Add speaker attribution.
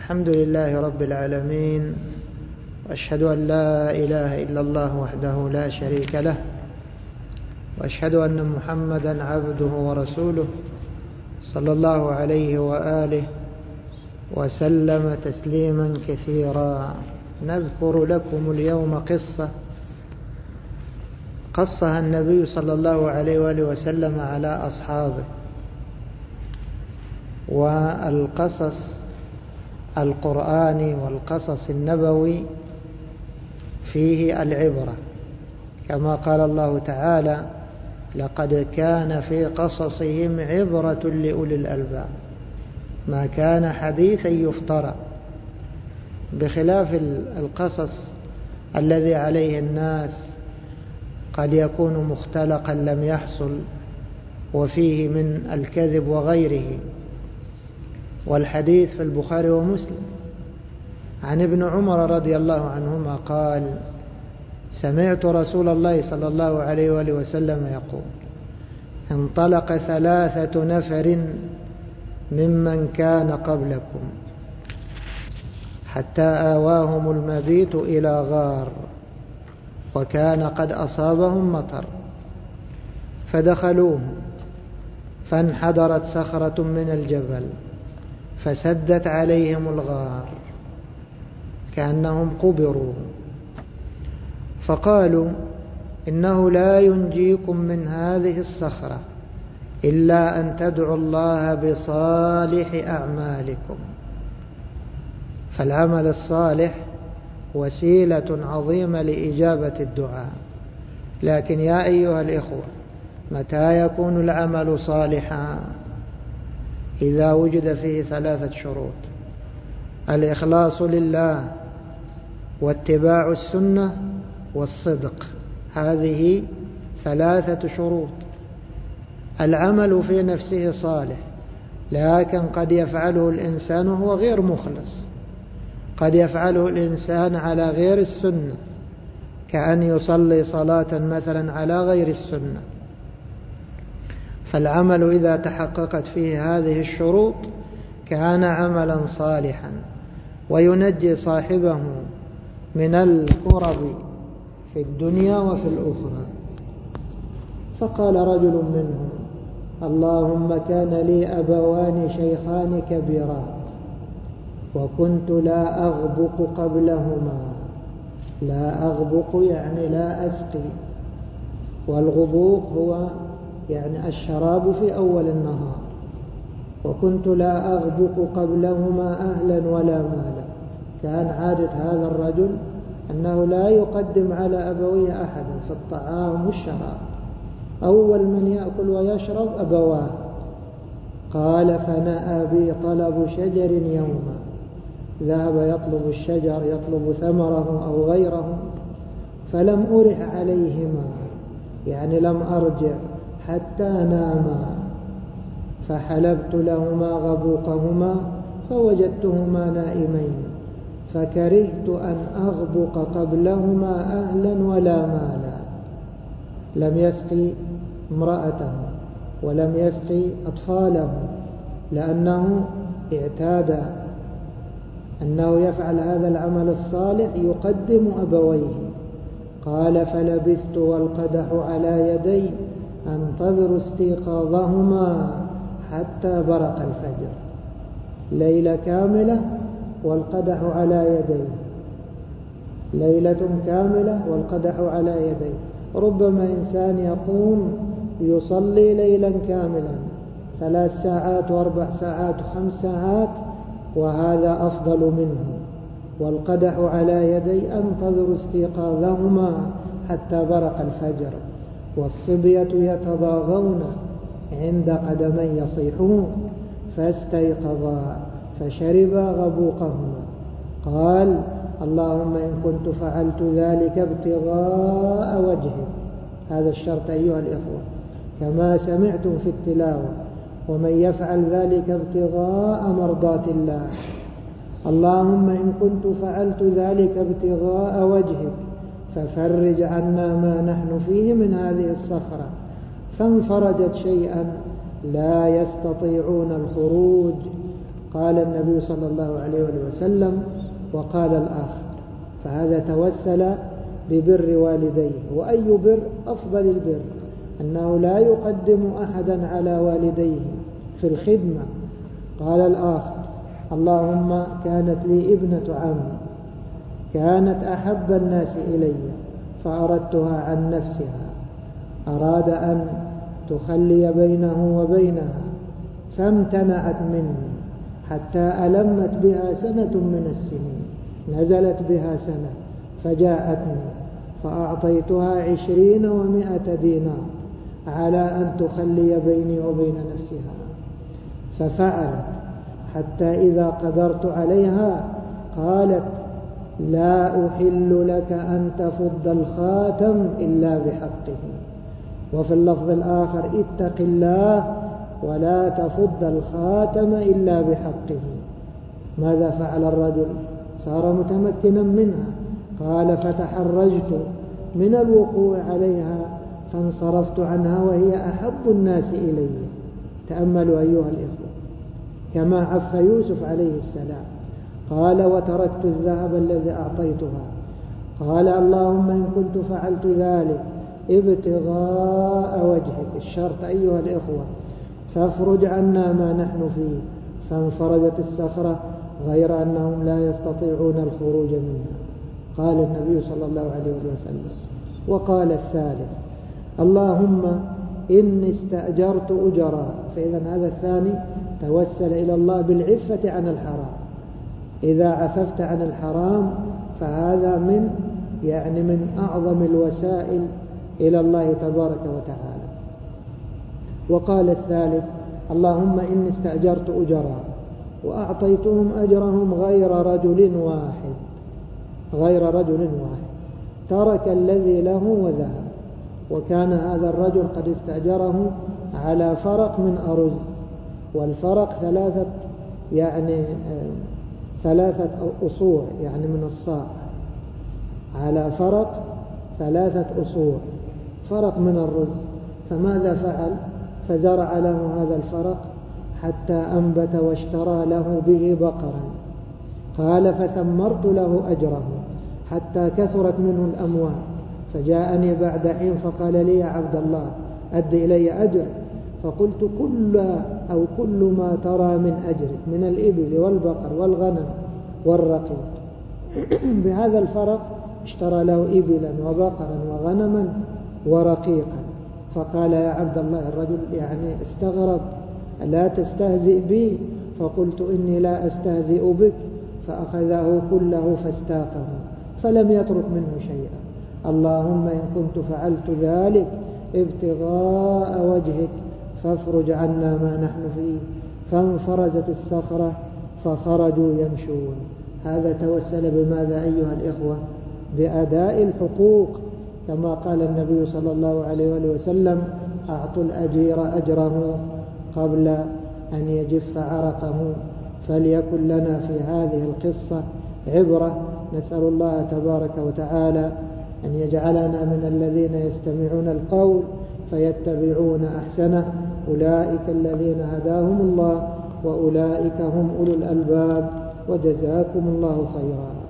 Speaker 1: الحمد لله رب العالمين، وأشهد أن لا إله إلا الله وحده لا شريك له، وأشهد أن محمدا عبده ورسوله صلى الله عليه وآله وسلم تسليما كثيرا. نذكر لكم اليوم قصة قصها النبي صلى الله عليه وآله وسلم على أصحابه، والقصص القرآني والقصص النبوي فيه العبرة، كما قال الله تعالى: لقد كان في قصصهم عبرة لأولي الألباب ما كان حديثا يفترى، بخلاف القصص الذي عليه الناس قد يكون مختلقا لم يحصل وفيه من الكذب وغيره. والحديث في البخاري ومسلم عن ابن عمر رضي الله عنهما قال: سمعت رسول الله صلى الله عليه وآله وسلم يقول: انطلق 3 نفر ممن كان قبلكم حتى آواهم المبيت إلى غار، وكان قد أصابهم مطر، فدخلوه فانحدرت صخرة من الجبل فسدت عليهم الغار كأنهم قبروا، فقالوا: إنه لا ينجيكم من هذه الصخرة إلا أن تدعوا الله بصالح أعمالكم. فالعمل الصالح وسيلة عظيمة لإجابة الدعاء، لكن يا أيها الإخوة، متى يكون العمل صالحا؟ إذا وجد فيه 3 شروط: الإخلاص لله، واتباع السنة، والصدق. هذه 3 شروط. العمل في نفسه صالح، لكن قد يفعله الإنسان وهو غير مخلص، قد يفعله الإنسان على غير السنة، كأن يصلي صلاة مثلا على غير السنة. فالعمل إذا تحققت فيه هذه الشروط كان عملا صالحا وينجي صاحبه من الكرب في الدنيا وفي الأخرى. فقال رجل منهم: اللهم كان لي أبوان شيخان كبيران، وكنت لا أغبق قبلهما. لا أغبق يعني لا أسقي، والغبوق هو يعني الشراب في أول النهار. وكنت لا أغبق قبلهما أهلا ولا مالا. كان عادة هذا الرجل أنه لا يقدم على أبويه أحدا في الطعام والشراب، أول من يأكل ويشرب أبواه. قال: فنأى بي طلب شجر يوما، ذهب يطلب الشجر، يطلب ثمره أو غيره، فلم أرح عليهما، يعني لم أرجع حتى ناما، فحلبت لهما غبوقهما فوجدتهما نائمين، فكرهت أن أغبق قبلهما أهلا ولا مالا. لم يسقي امرأته ولم يسقي أطفاله، لأنه اعتاد أنه يفعل هذا العمل الصالح يقدم أبويه. قال: فلبثت والقدح على يدي أنتظر استيقاظهما حتى برق الفجر. ليلة كاملة والقدح على يدي، ليلة كاملة والقدح على يدي. ربما إنسان يقوم يصلي ليلا كاملا 3 ساعات و4 ساعات و5 ساعات، وهذا أفضل منه. والقدح على يدي أنتظر استيقاظهما حتى برق الفجر. والصبية يتضاغون عند قدمي يصيحون، فاستيقظا فشربا غبوقهما. قال: اللهم إن كنت فعلت ذلك ابتغاء وجهك. هذا الشرط أيها الإخوة، كما سمعتم في التلاوة: ومن يفعل ذلك ابتغاء مرضات الله. اللهم إن كنت فعلت ذلك ابتغاء وجهك ففرج عنا ما نحن فيه من هذه الصخرة. فانفرجت شيئا لا يستطيعون الخروج. قال النبي صلى الله عليه وسلم وقال الآخر، فهذا توسل ببر والديه. وأي بر؟ أفضل البر أنه لا يقدم أحدا على والديه في الخدمة. قال الآخر: اللهم كانت لي ابنة عم كانت أحب الناس إلي فأردتها عن نفسها، أراد أن تخلي بينه وبينها فامتنعت مني حتى ألمت بها سنة من السنين، نزلت بها سنة فجاءتني فأعطيتها 20 و100 دينار على أن تخلي بيني وبين نفسها، ففعلت حتى إذا قدرت عليها قالت: لا أحل لك أن تفض الخاتم إلا بحقه. وفي اللفظ الآخر: اتق الله ولا تفض الخاتم إلا بحقه. ماذا فعل الرجل؟ صار متمكنا منها. قال: فتحرجت من الوقوع عليها فانصرفت عنها وهي أحب الناس إلي. تأملوا أيها الإخوة كما عف يوسف عليه السلام. قال: وتركت الذهب الذي أعطيتها. قال: اللهم إن كنت فعلت ذلك ابتغاء وجهك، الشرط أيها الإخوة، فافرج عنا ما نحن فيه. فانفرجت الصخرة غير أنهم لا يستطيعون الخروج منها. قال النبي صلى الله عليه وسلم. وقال الثالث: اللهم إني استأجرت أجرا. فإذا هذا الثاني توسل إلى الله بالعفة عن الحرام. إذا عففت عن الحرام فهذا من أعظم الوسائل إلى الله تبارك وتعالى. وقال الثالث: اللهم إني استأجرت أجرا وأعطيتهم أجرهم غير رجل واحد. ترك الذي له وذهب. وكان هذا الرجل قد استأجره على فرق من أرز، والفرق ثلاثة أصوع من الصاع، على فرق 3 أصوع، فرق من الرز. فماذا فعل؟ فزرع له هذا الفرق حتى أنبت واشترى له به بقرا. قال: فثمرت له أجره حتى كثرت منه الأموال، فجاءني بعد حين فقال لي: يا عبد الله أد إلي أجر. فقلت: كل ما ترى من أجرك من الإبل والبقر والغنم والرقيق. بهذا الفرق اشترى له إبلا وبقرا وغنما ورقيقا. فقال: يا عبد الله، الرجل استغرب: لا تستهزئ بي؟ فقلت: إني لا أستهزئ بك. فأخذه كله فاستاقه فلم يترك منه شيئا. اللهم إن كنت فعلت ذلك ابتغاء وجهك فافرج عنا ما نحن فيه. فانفرجت الصخرة فخرجوا يمشون. هذا توسل بماذا أيها الإخوة؟ بأداء الحقوق، كما قال النبي صلى الله عليه وسلم: أعطوا الأجير أجره قبل أن يجف عرقه. فليكن لنا في هذه القصة عبرة. نسأل الله تبارك وتعالى أن يجعلنا من الذين يستمعون القول فيتبعون أحسنه. أولئك الذين هداهم الله وأولئك هم أولو الألباب. وجزاكم الله خيرا.